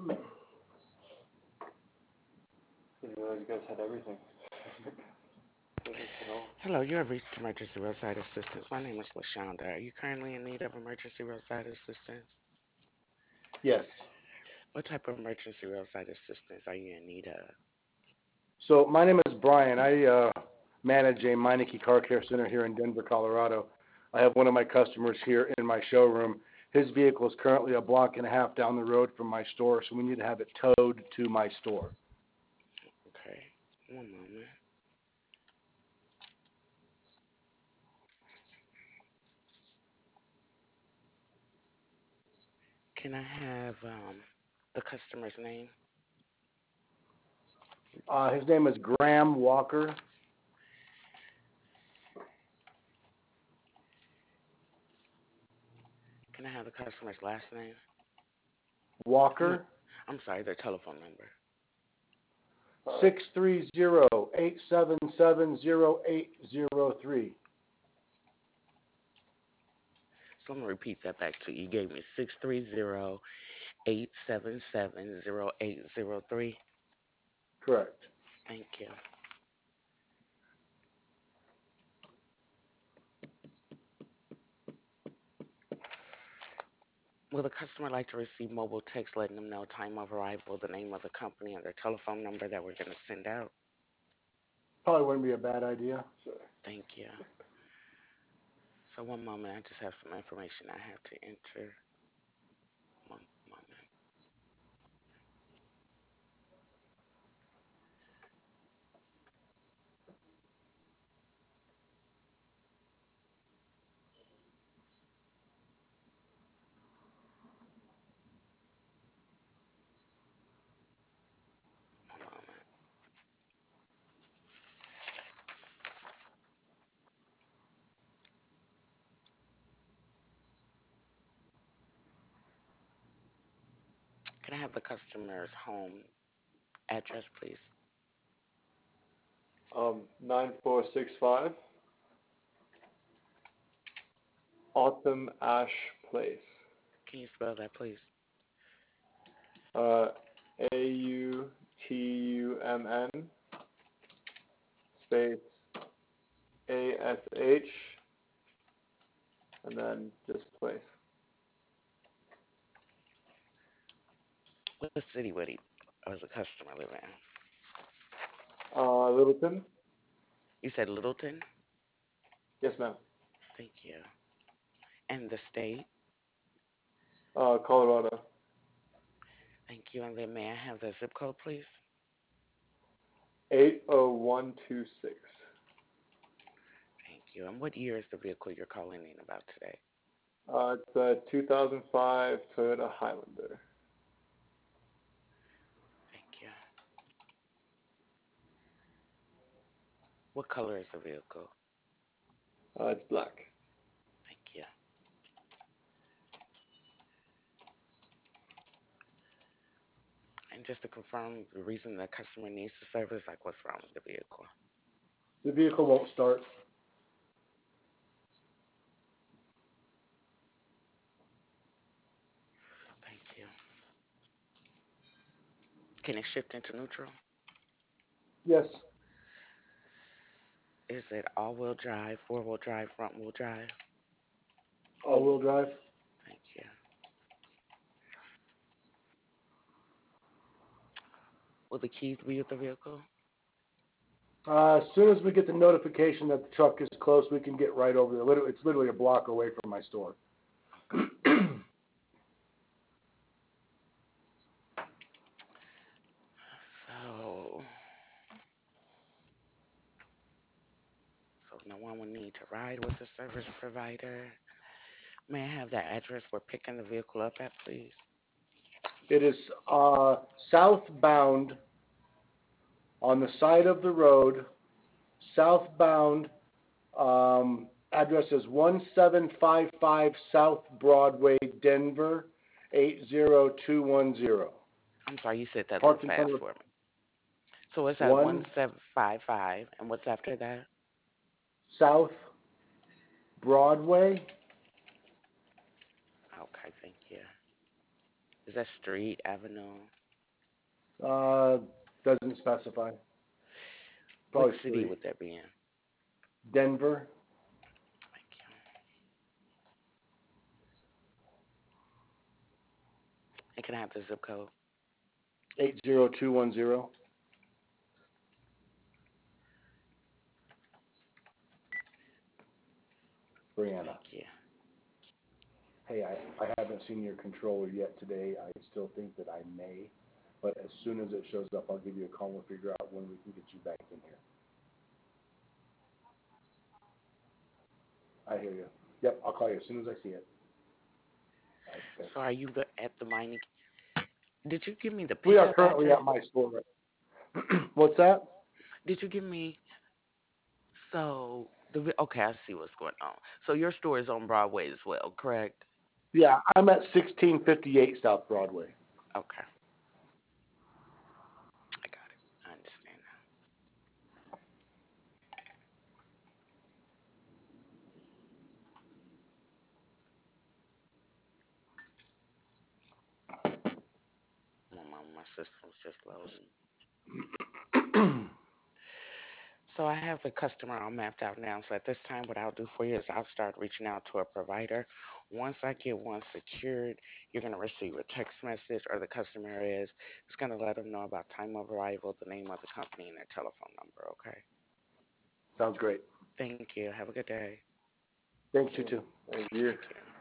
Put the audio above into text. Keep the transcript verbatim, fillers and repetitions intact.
Didn't realize you guys had everything. Goodness to know. Hello, you have reached Emergency Roadside Assistance. My name is LaShonda. Are you currently in need of emergency roadside assistance? Yes. What type of emergency roadside assistance are you in need of? So my name is Brian. I uh, manage a Meineke Car Care Center here in Denver, Colorado. I have one of my customers here in my showroom. His vehicle is currently a block and a half down the road from my store, so we need to have it towed to my store. Okay, one moment. Can I have um, the customer's name? Uh, his name is Graham Walker. Can I have the customer's last name? I mean, Walker, I'm sorry, their telephone number. six three zero, eight seven seven, zero eight zero three. So I'm going to repeat that back to you. You gave me six three zero, eight seven seven, zero eight zero three. Correct. Thank you. Will the customer like to receive mobile text letting them know time of arrival, the name of the company, and their telephone number that we're going to send out? Probably wouldn't be a bad idea. Sure. Thank you. So one moment, I just have some information I have to enter. One moment. One moment. Can I have the customer's home address, please? Um, nine four six five Autumn Ash Place. Can you spell that, please? Uh, A U T U M N space A S H and then just place. What city would he or the customer live in? Uh, Littleton? You said Littleton? Yes, ma'am. Thank you. And the state? Uh, Colorado. Thank you. And then may I have the zip code, please? eight oh one two six. Thank you. And what year is the vehicle you're calling in about today? Uh, it's a two thousand five Toyota Highlander. Thank you. What color is the vehicle? Uh, it's black. Thank you. And just to confirm, the reason the customer needs the service, like what's wrong with the vehicle? The vehicle won't start. Thank you. Can it shift into neutral? Yes. Is it all-wheel drive, four-wheel drive, front-wheel drive? All-wheel drive. Thank you. Will the keys be with the vehicle? Uh, as soon as we get the notification that the truck is close, we can get right over there. Literally, it's literally a block away from my store. So, so no one will need to ride with the service provider. May I have that address we're picking the vehicle up at, please? It is uh, southbound on the side of the road, southbound. Um, address is one seven five five South Broadway, Denver, eight zero two one zero. I'm sorry, you said that a little Parked in fast front of for me. So it's at one one seven five five, and what's after that? South Broadway. Okay, thank you. Is that street, avenue? Uh, doesn't specify. What Probably city street. would that be in? Denver. Thank you. And can I have the zip code? Eight zero two one zero. Brianna. Thank you. Hey, I, I haven't seen your controller yet today. I still think that I may, but as soon as it shows up, I'll give you a call and we'll figure out when we can get you back in here. I hear you. Yep, I'll call you as soon as I see it. All right, thanks. So are you the- at the mining? Did you give me the We are pickup currently address? at my store. Right. What's that? Did you give me so the vi- okay? I see what's going on. So your store is on Broadway as well, correct? Yeah, I'm at sixteen fifty-eight South Broadway. Okay, I got it. I understand now. My mom, my system's just loading. So I have a customer all mapped out now. So at this time, what I'll do for you is I'll start reaching out to a provider. Once I get one secured, you're going to receive a text message, or the customer is. It's going to let them know about time of arrival, the name of the company, and their telephone number. Okay. Sounds great. Thank you. Have a good day. Thanks, you too. Thank you. Thank you.